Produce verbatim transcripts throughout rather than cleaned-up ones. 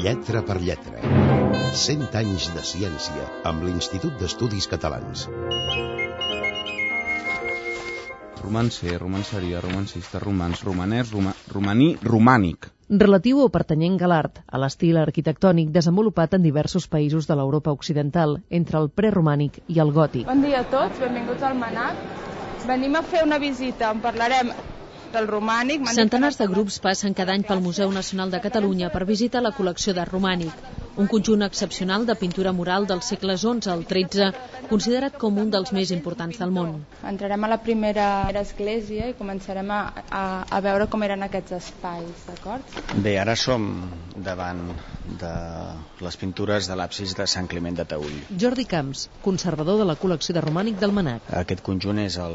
Lletra per lletra. Cent anys de ciència amb l'Institut d'Estudis Catalans. Romance, romanceria, romancista, romans, romanès, roma, romaní, romànic. Relatiu o pertanyent a l'art, a l'estil arquitectònic desenvolupat en diversos països de l'Europa occidental, entre el preromànic i el gòtic. Bon dia a tots, benvinguts al MNAC. Venim a fer una visita, en parlarem del romànic. Centenars de grups passen cada any pel Museu Nacional de Catalunya per visitar la col·lecció d'art romànic, un conjunt excepcional de pintura mural dels segles onze al tretze, considerat com un dels més importants del món. Entrarem a la primera església i començarem a, a, a veure com eren aquests espais, d'acord? Bé, ara som davant de les pintures de l'absis de Sant Climent de Taüll. Jordi Camps, conservador de la col·lecció de romànic del MNAC. Aquest conjunt és el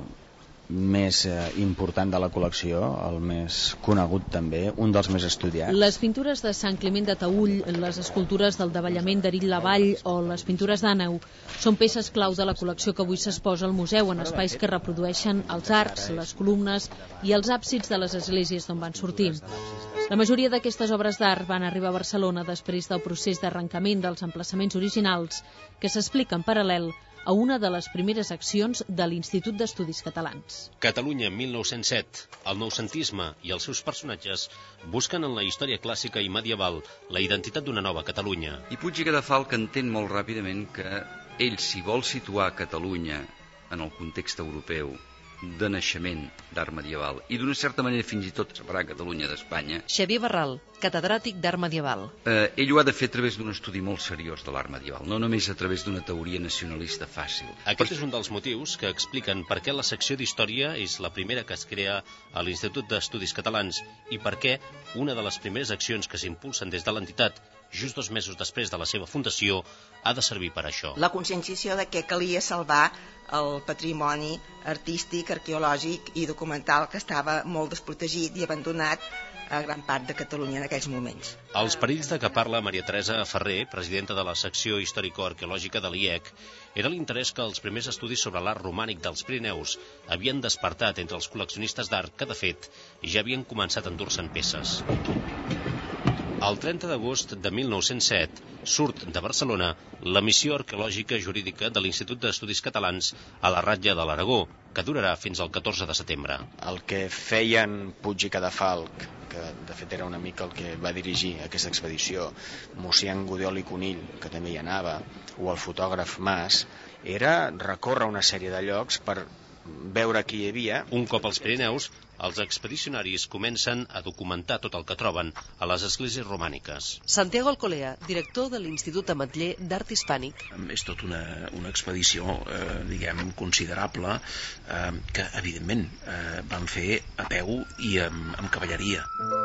més important de la col·lecció, el més conegut també, un dels més estudiats. Les pintures de Sant Climent de Taüll, les escultures del davallament d'Erill Lavall o les pintures d'Àneu són peces clau de la col·lecció que avui s'exposa al museu en espais que reprodueixen els arcs, les columnes i els àpsids de les esglésies d'on van sortir. La majoria d'aquestes obres d'art van arribar a Barcelona després del procés d'arrencament dels emplaçaments originals que s'explica en paral·lel a una de les primeres accions de l'Institut d'Estudis Catalans. Catalunya mil nou-cents set. El noucentisme i els seus personatges busquen en la història clàssica i medieval la identitat d'una nova Catalunya. I Puig i Cadafalch entén molt ràpidament que ell, si vol situar Catalunya en el context europeu de naixement d'art medieval i d'una certa manera fins i tot separar Catalunya d'Espanya. Xavier Barral, catedràtic d'art medieval. Eh, ell ho ha de fer a través d'un estudi molt seriós de l'art medieval, no només a través d'una teoria nacionalista fàcil. Aquest és un dels motius que expliquen per què la secció d'Història és la primera que es crea a l'Institut d'Estudis Catalans i per què una de les primeres accions que s'impulsen des de l'entitat, just dos mesos després de la seva fundació, ha de servir per això. La conscienciació de que calia salvar el patrimoni artístic, arqueològic i documental que estava molt desprotegit i abandonat a gran part de Catalunya en aquells moments. Els perills de que parla Maria Teresa Ferrer, presidenta de la secció històrico-arqueològica de l'I E C, era l'interès que els primers estudis sobre l'art romànic dels Pirineus havien despertat entre els col·leccionistes d'art que, de fet, ja havien començat a endur-se'n peces. El trenta d'agost de mil nou-cents set surt de Barcelona la missió arqueològica jurídica de l'Institut d'Estudis Catalans a la Ratlla de l'Aragó, que durarà fins al catorze de setembre. El que feien Puig i Cadafalch, que de fet era una mica el que va dirigir aquesta expedició, mossèn Gudiol i Conill, que també hi anava, o el fotògraf Mas, era recórrer una sèrie de llocs per veure qui hi havia. Un cop als Pirineus, els expedicionaris comencen a documentar tot el que troben a les esglésies romàniques. Santiago Alcolea, director de l'Institut Ametller d'Art Hispànic. És tot una, una expedició, eh, diguem, considerable, eh, que evidentment eh, van fer a peu i amb, amb cavalleria.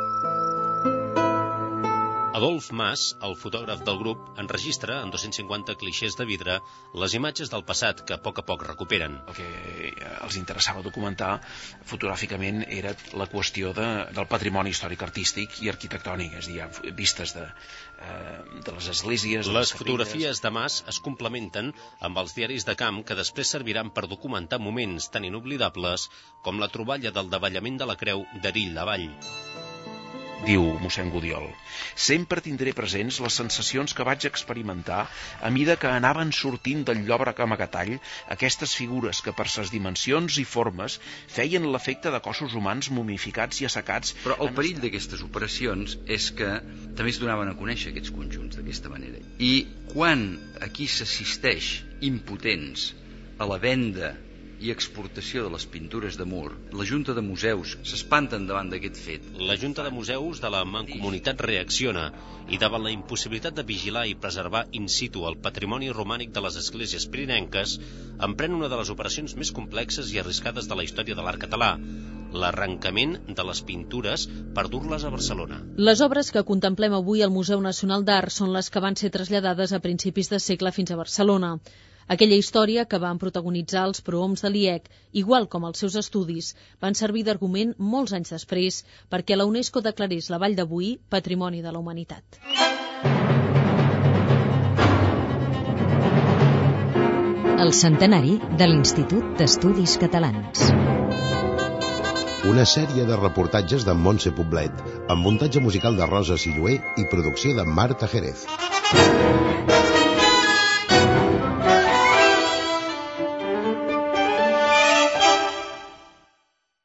Adolf Mas, el fotògraf del grup, enregistra en dos-cents cinquanta clixés de vidre les imatges del passat que a poc a poc recuperen. El que els interessava documentar fotogràficament era la qüestió de, del patrimoni històric-artístic i arquitectònic, és a dir, vistes de, eh, de les esglésies... Les fotografies de Mas es complementen amb els diaris de camp que després serviran per documentar moments tan inoblidables com la troballa del davallament de la creu d'Erill Lavall. Diu mossèn Gudiol, sempre tindré presents les sensacions que vaig experimentar a mida que anaven sortint del llòbrec amagatall aquestes figures que per ses dimensions i formes feien l'efecte de cossos humans momificats i assecats. Però el perill d'aquestes operacions és que també es donaven a conèixer aquests conjunts d'aquesta manera. I quan aquí s'assisteix impotents a la venda i exportació de les pintures de mur, la Junta de Museus s'espanten davant d'aquest fet. La Junta de Museus de la Mancomunitat reacciona i davant la impossibilitat de vigilar i preservar in situ el patrimoni romànic de les esglésies pirinenques, emprèn una de les operacions més complexes i arriscades de la història de l'art català, l'arrencament de les pintures per dur-les a Barcelona. Les obres que contemplem avui al Museu Nacional d'Art són les que van ser traslladades a principis de segle fins a Barcelona. Aquella història que van protagonitzar els prohoms de l'I E C, igual com els seus estudis, van servir d'argument molts anys després perquè la UNESCO declarés la Vall de Boí Patrimoni de la Humanitat. El centenari de l'Institut d'Estudis Catalans. una sèrie de reportatges de Montse Poblet, amb muntatge musical de Rosa Sillué i producció de Marta Jerez.